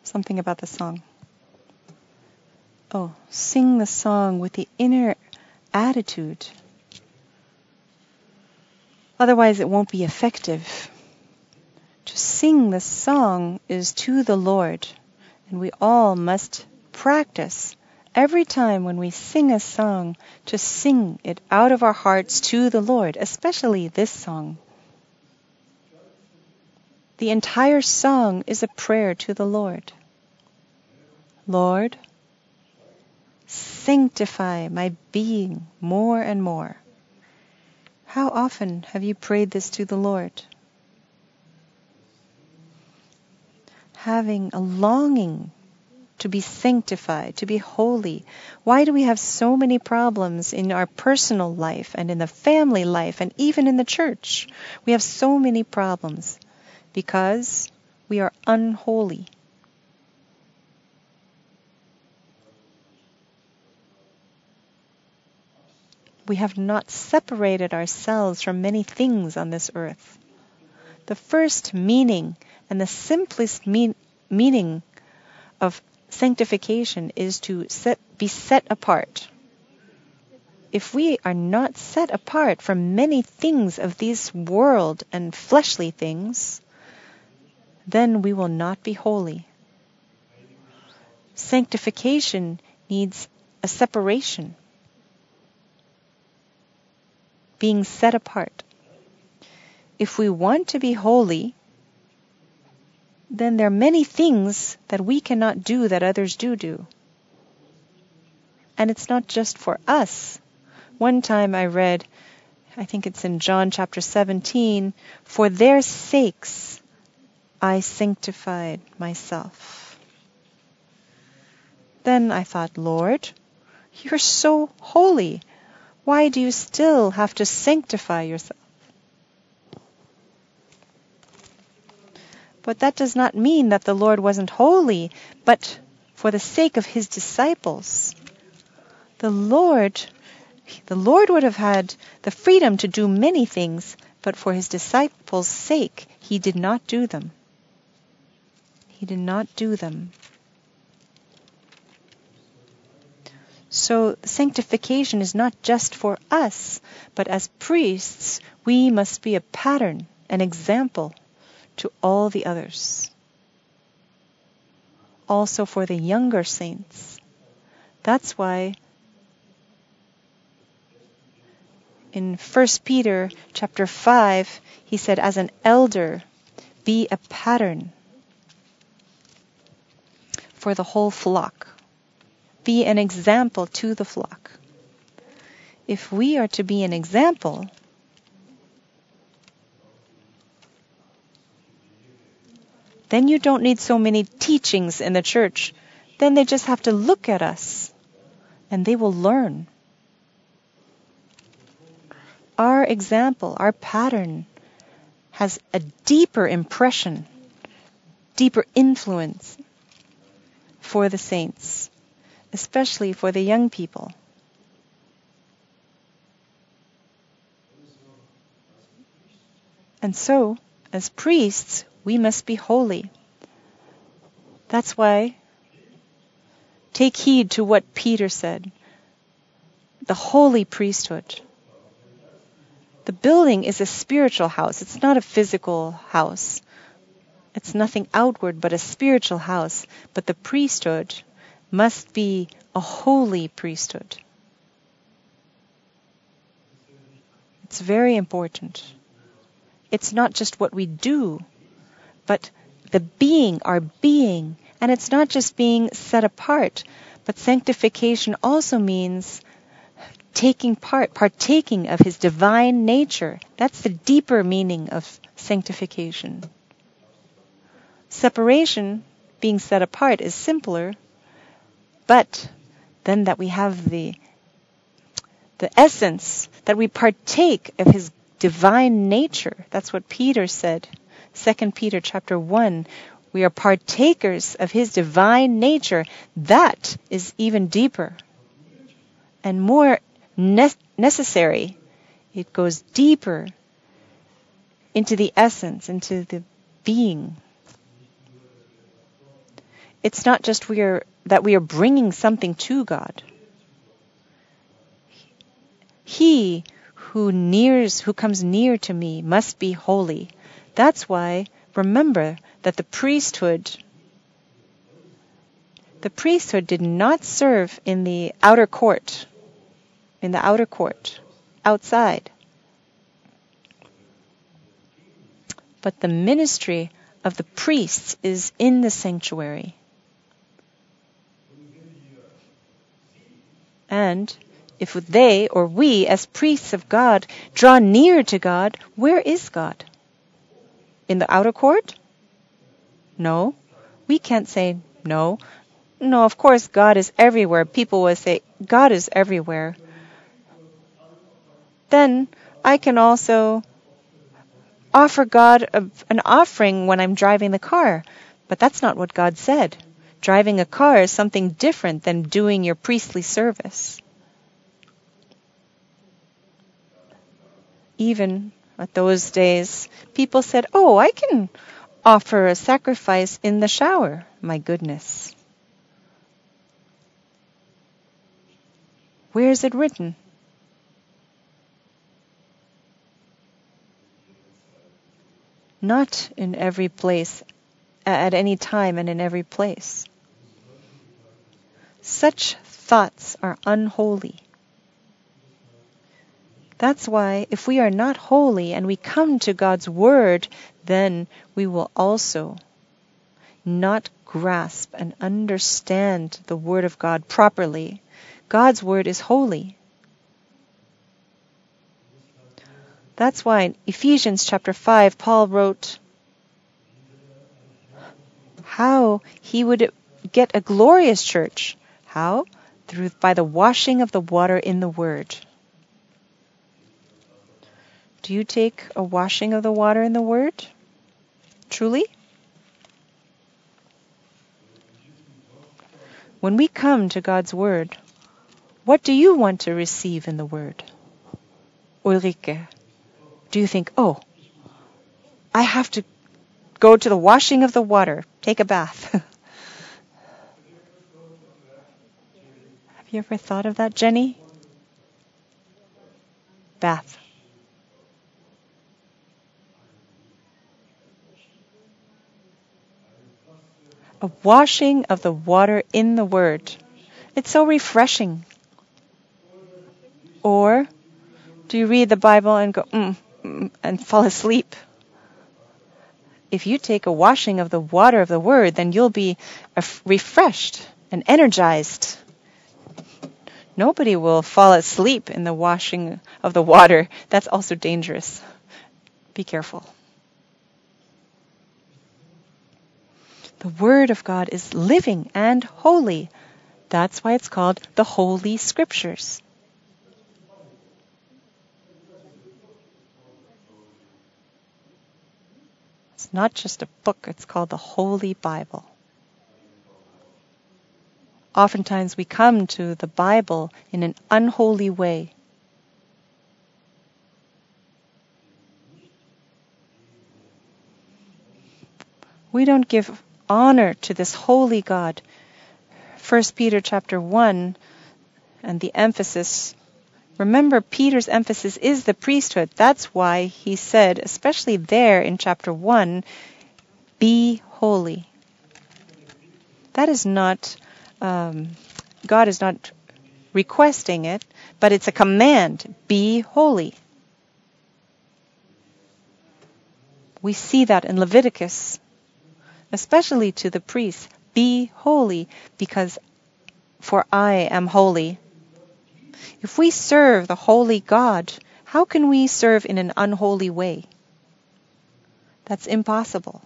something about the song. Oh, sing the song with the inner attitude. Otherwise it won't be effective. To sing the song is to the Lord, and we all must practice every time when we sing a song to sing it out of our hearts to the Lord, especially this song. The entire song is a prayer to the Lord. Lord, sanctify my being more and more. How often have you prayed this to the Lord? Having a longing to be sanctified, to be holy. Why do we have so many problems in our personal life and in the family life and even in the church? We have so many problems because we are unholy. We have not separated ourselves from many things on this earth. The first meaning and the simplest meaning of sanctification is to be set apart. If we are not set apart from many things of this world and fleshly things, then we will not be holy. Sanctification needs a separation, being set apart. If we want to be holy, then there are many things that we cannot do that others do. And it's not just for us. One time I read, I think it's in John chapter 17, for their sakes I sanctified myself. Then I thought, Lord, you're so holy. Why do you still have to sanctify yourself? But that does not mean that the Lord wasn't holy, but for the sake of his disciples. The Lord would have had the freedom to do many things, but for his disciples' sake, he did not do them. He did not do them. So sanctification is not just for us, but as priests, we must be a pattern, an example to all the others. Also for the younger saints. That's why in 1 Peter chapter 5, he said, as an elder, be a pattern for the whole flock. Be an example to the flock. If we are to be an example, then you don't need so many teachings in the church. Then they just have to look at us and they will learn. Our example, our pattern has a deeper impression, deeper influence for the saints, especially for the young people. And so, as priests, we must be holy. That's why, take heed to what Peter said, the holy priesthood. The building is a spiritual house. It's not a physical house. It's nothing outward but a spiritual house. But the priesthood must be a holy priesthood. It's very important. It's not just what we do, but the being, our being. And it's not just being set apart, but sanctification also means taking part, partaking of his divine nature. That's the deeper meaning of sanctification. Separation, being set apart, is simpler, but then that we have the essence, that we partake of his divine nature. That's what Peter said. 2 Peter chapter 1. We are partakers of his divine nature. That is even deeper and more necessary. It goes deeper into the essence, into the being. it's not just that we are bringing something to God. He who comes near to me must be holy. That's why, remember that the priesthood did not serve in the outer court, outside. But the ministry of the priests is in the sanctuary. And if they or we as priests of God draw near to God, where is God? In the outer court? No. We can't say no. No, of course God is everywhere. People will say God is everywhere. Then I can also offer God an offering when I'm driving the car. But that's not what God said. Driving a car is something different than doing your priestly service. Even at those days, people said, "Oh, I can offer a sacrifice in the shower." My goodness. Where is it written? Not in every place, at any time and in every place. Such thoughts are unholy. That's why if we are not holy and we come to God's Word, then we will also not grasp and understand the Word of God properly. God's Word is holy. That's why in Ephesians chapter 5, Paul wrote how he would get a glorious church. How? By the washing of the water in the Word. Do you take a washing of the water in the Word? Truly? When we come to God's Word, what do you want to receive in the Word? Ulrike, do you think, oh, I have to go to the washing of the water, take a bath? Have you ever thought of that, Jenny? Bath. A washing of the water in the Word. It's so refreshing. Or do you read the Bible and go, and fall asleep? If you take a washing of the water of the Word, then you'll be refreshed and energized. Nobody will fall asleep in the washing of the water. That's also dangerous. Be careful. The Word of God is living and holy. That's why it's called the Holy Scriptures. It's not just a book, it's called the Holy Bible. Oftentimes we come to the Bible in an unholy way. We don't give honor to this holy God. 1 Peter chapter 1 and the emphasis. Remember, Peter's emphasis is the priesthood. That's why he said, especially there in chapter 1, be holy. That is not, God is not requesting it, but it's a command, be holy. We see that in Leviticus, especially to the priests, be holy, because for I am holy. If we serve the holy God, how can we serve in an unholy way? That's impossible.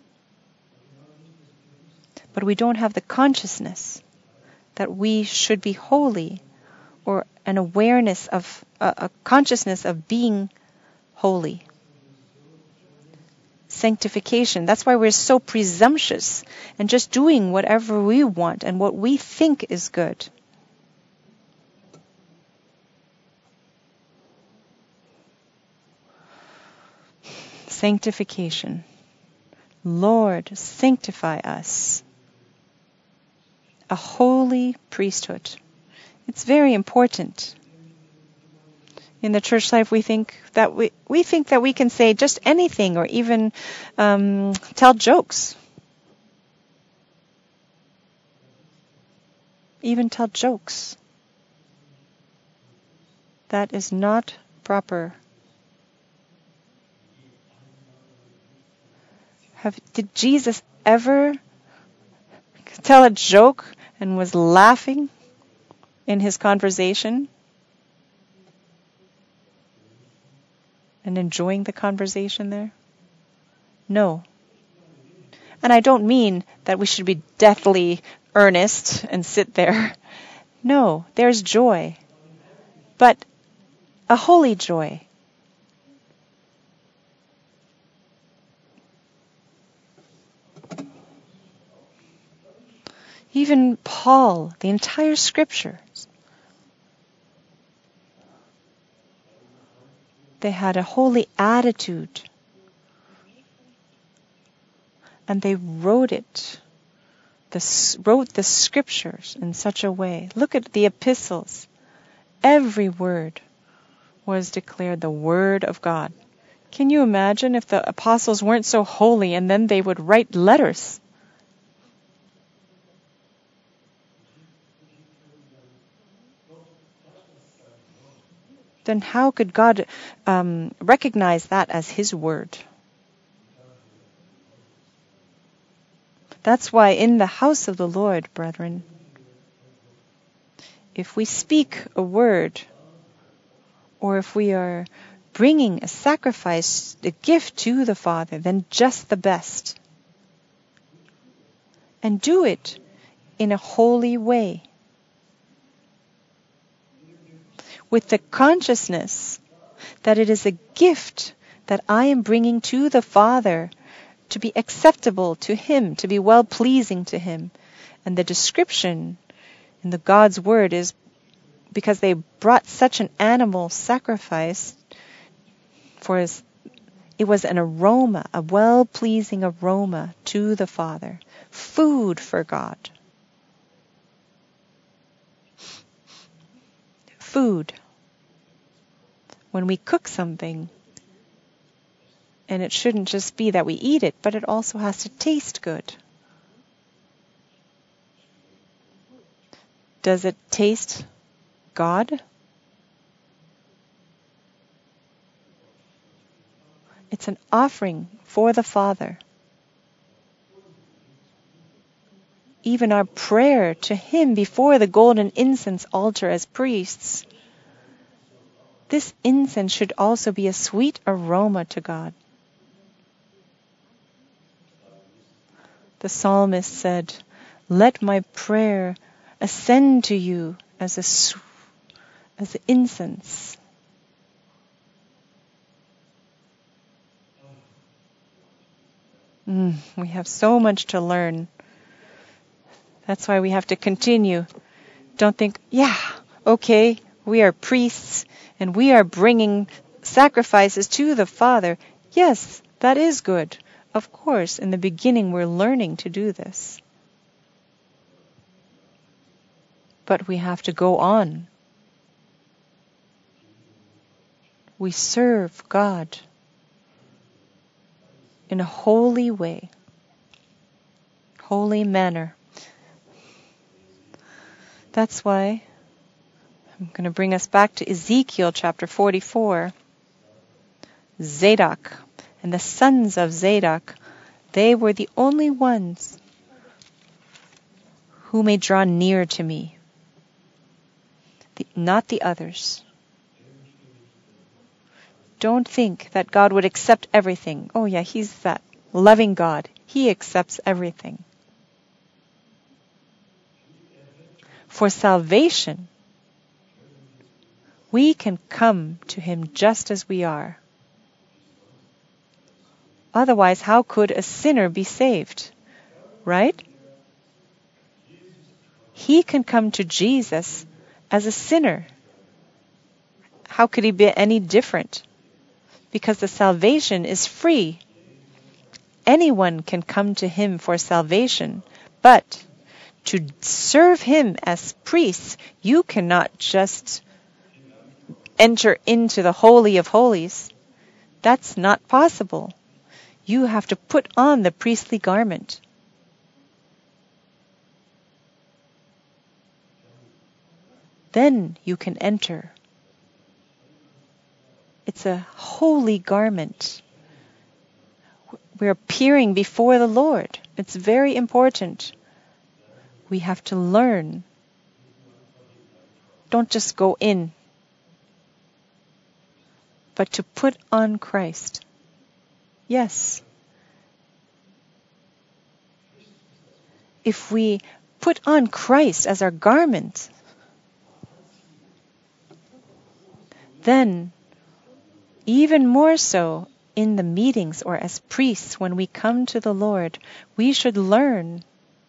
But we don't have the consciousness that we should be holy, or an awareness of, a consciousness of being holy. Sanctification. That's why we're so presumptuous and just doing whatever we want and what we think is good. Sanctification. Lord, sanctify us. a holy priesthood. It's very important. In the church life, we think that we can say just anything, or even tell jokes. Even tell jokes. That is not proper. Did Jesus ever tell a joke and was laughing in his conversation and enjoying the conversation there? No. And I don't mean that we should be deathly earnest and sit there. No, there's joy, but a holy joy. Even Paul, the entire scriptures, they had a holy attitude. And they wrote the scriptures in such a way. Look at the epistles. Every word was declared the word of God. Can you imagine if the apostles weren't so holy and then they would write letters? Then how could God recognize that as His word? That's why in the house of the Lord, brethren, if we speak a word, or if we are bringing a sacrifice, a gift to the Father, then just the best. And do it in a holy way. With the consciousness that it is a gift that I am bringing to the Father to be acceptable to Him, to be well-pleasing to Him. And the description in the God's Word is because they brought such an animal sacrifice, for it was an aroma, a well-pleasing aroma to the Father. Food for God. Food. When we cook something, and it shouldn't just be that we eat it, but it also has to taste good. Does it taste God? It's an offering for the Father. Even our prayer to Him before the golden incense altar as priests, this incense should also be a sweet aroma to God. The psalmist said, "Let my prayer ascend to you as incense." We have so much to learn. That's why we have to continue. Don't think, okay, we are priests and we are bringing sacrifices to the Father. Yes, that is good. Of course, in the beginning we're learning to do this. But we have to go on. We serve God in a holy way, holy manner. That's why I'm going to bring us back to Ezekiel chapter 44. Zadok and the sons of Zadok, they were the only ones who may draw near to me, not the others. Don't think that God would accept everything. Oh yeah, He's that loving God. He accepts everything. For salvation, we can come to Him just as we are. Otherwise, how could a sinner be saved? Right? He can come to Jesus as a sinner. How could he be any different? Because the salvation is free. Anyone can come to Him for salvation, but to serve Him as priests, you cannot just enter into the Holy of Holies. That's not possible. You have to put on the priestly garment. Then you can enter. It's a holy garment. We're appearing before the Lord. It's very important. We have to learn. Don't just go in, but to put on Christ. Yes. If we put on Christ as our garment, then even more so in the meetings or as priests when we come to the Lord, we should learn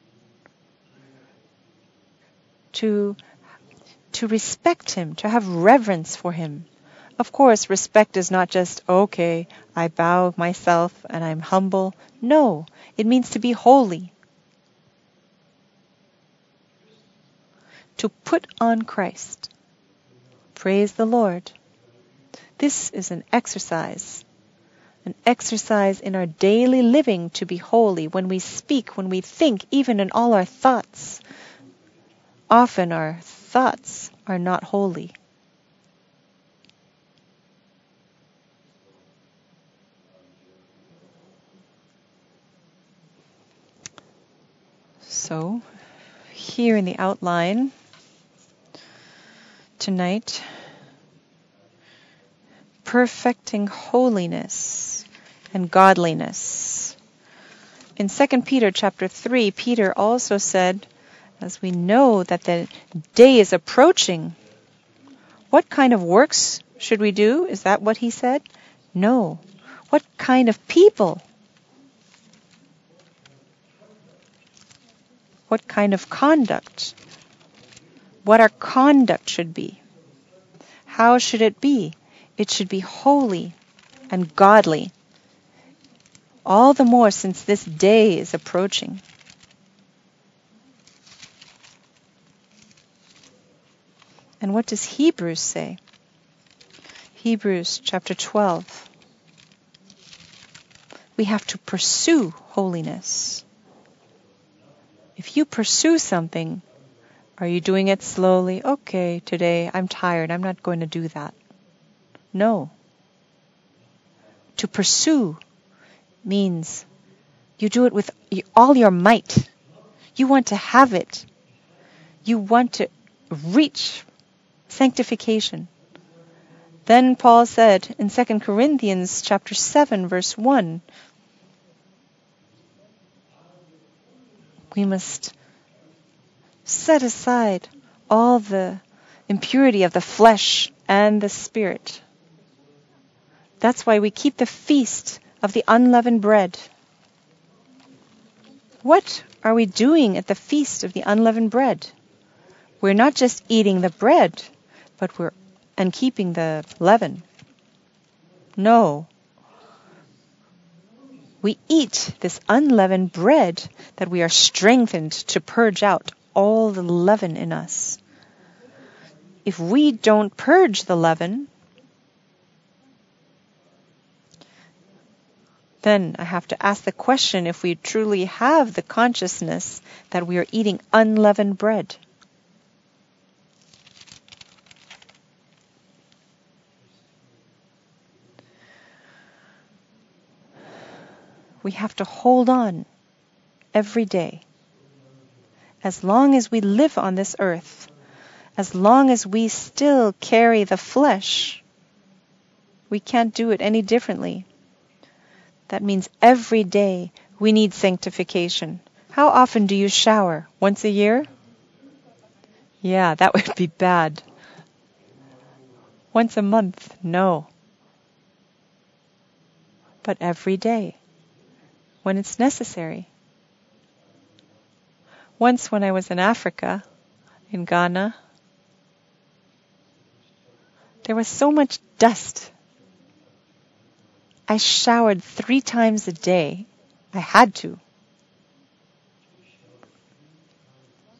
to respect Him, to have reverence for Him. Of course, respect is not just, okay, I bow myself and I'm humble. No, it means to be holy. To put on Christ. Praise the Lord. This is an exercise in our daily living to be holy. When we speak, when we think, even in all our thoughts, often our thoughts are not holy. So, here in the outline tonight, perfecting holiness and godliness. In 2 Peter chapter 3, Peter also said, as we know that the day is approaching, what kind of works should we do? Is that what he said? No. What kind of people? What kind of conduct? What our conduct should be. How should it be? It should be holy and godly. All the more since this day is approaching. And what does Hebrews say? Hebrews chapter 12. We have to pursue holiness. If you pursue something, are you doing it slowly? Okay, today I'm tired. I'm not going to do that. No. To pursue means you do it with all your might. You want to have it. You want to reach sanctification. Then Paul said in 2 Corinthians chapter 7 verse 1, we must set aside all the impurity of the flesh and the spirit. That's why we keep the feast of the unleavened bread. What are we doing at the feast of the unleavened bread? We're not just eating the bread, but and keeping the leaven. No. We eat this unleavened bread that we are strengthened to purge out all the leaven in us. If we don't purge the leaven, then I have to ask the question if we truly have the consciousness that we are eating unleavened bread. We have to hold on every day. As long as we live on this earth, as long as we still carry the flesh, we can't do it any differently. That means every day we need sanctification. How often do you shower? Once a year? Yeah, that would be bad. Once a month? No. But every day, when it's necessary. Once when I was in Africa, in Ghana, there was so much dust. I showered 3 times a day. I had to.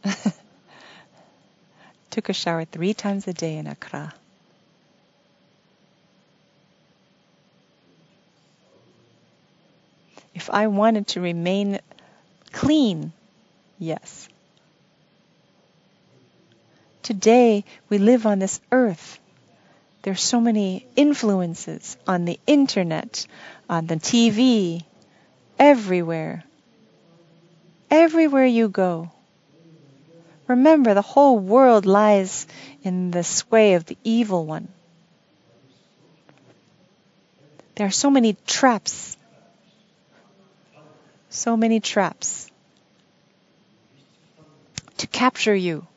Took a shower 3 times a day in Accra. If I wanted to remain clean, yes. Today, we live on this earth. There's so many influences on the internet, on the TV, everywhere. Everywhere you go. Remember, the whole world lies in the sway of the evil one. There are so many traps. So many traps to capture you.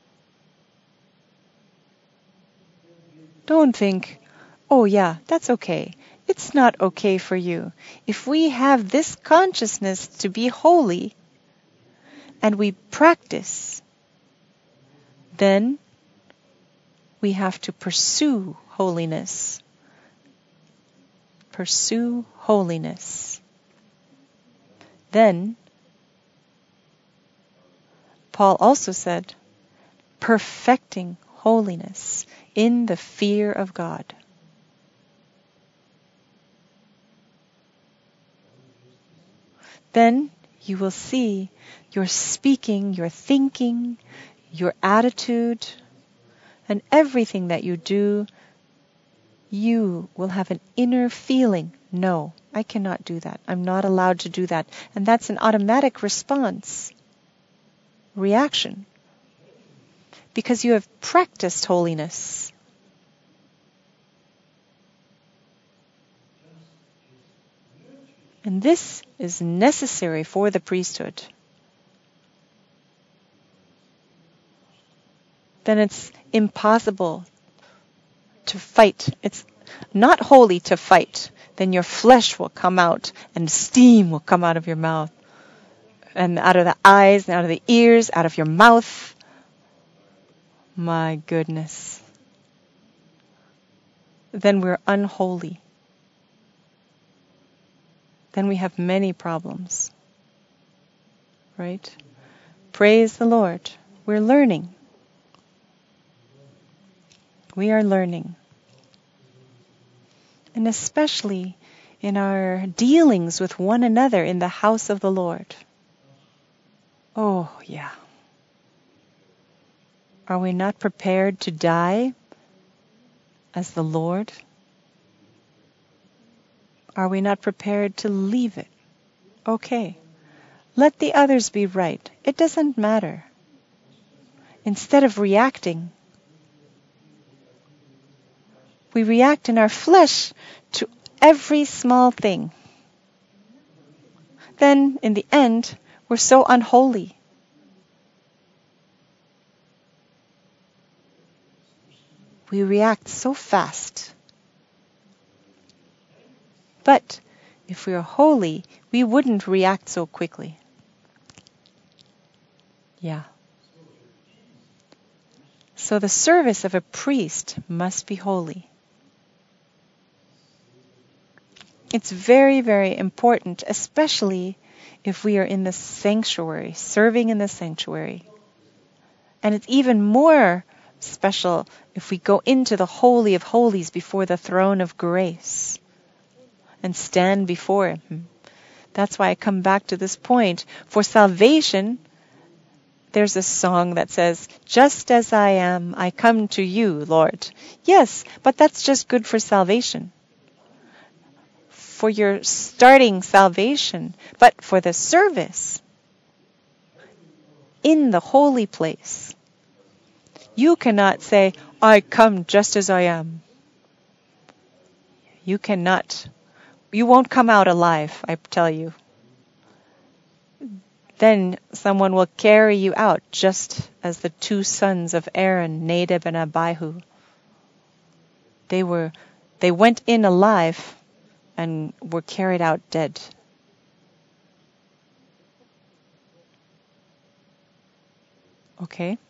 Don't think, oh yeah, that's okay. It's not okay for you. If we have this consciousness to be holy and we practice, then we have to pursue holiness. Pursue holiness. Then, Paul also said, perfecting holiness in the fear of God. Then you will see your speaking, your thinking, your attitude, and everything that you do, you will have an inner feeling, no, I cannot do that. I'm not allowed to do that. And that's an automatic response, reaction, because you have practiced holiness. And this is necessary for the priesthood. Then it's impossible to fight. It's not holy to fight. Then your flesh will come out and steam will come out of your mouth. And out of the eyes, and out of the ears, out of your mouth. My goodness. Then we're unholy. Then we have many problems. Right? Praise the Lord. We're learning. We are learning. And especially in our dealings with one another in the house of the Lord. Oh, yeah. Are we not prepared to die as the Lord? Are we not prepared to leave it? Okay. Let the others be right. It doesn't matter. Instead of reacting, we react in our flesh to every small thing. Then, in the end, we're so unholy. We react so fast. But if we are holy, we wouldn't react so quickly. Yeah. So the service of a priest must be holy. It's very, very important, especially if we are in the sanctuary, serving in the sanctuary. And it's even more special if we go into the Holy of Holies before the throne of grace and stand before Him. That's why I come back to this point. For salvation, there's a song that says, just as I am, I come to you, Lord. Yes, but that's just good for salvation. For your starting salvation, but for the service in the holy place, you cannot say, I come just as I am. You cannot. You won't come out alive, I tell you. Then someone will carry you out, just as the 2 sons of Aaron, Nadab and Abihu. They went in alive and were carried out dead. Okay?